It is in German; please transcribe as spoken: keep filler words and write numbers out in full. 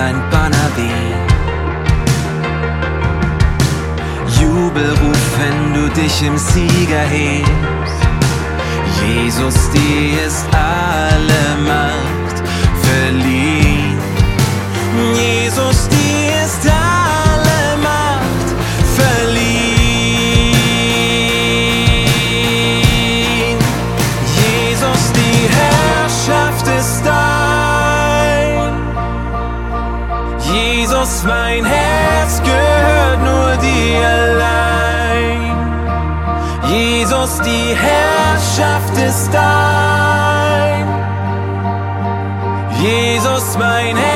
dein Banner weht. Jubelruf, wenn du dich im Sieger hebst. Jesus, dir ist alle Macht verliehen. Jesus, dir ist alle Macht verliehen. Jesus, die Herrschaft ist dein. Jesus, mein Herz gehört nur dir allein. Jesus, die Herrschaft ist dein. Jesus, mein Herz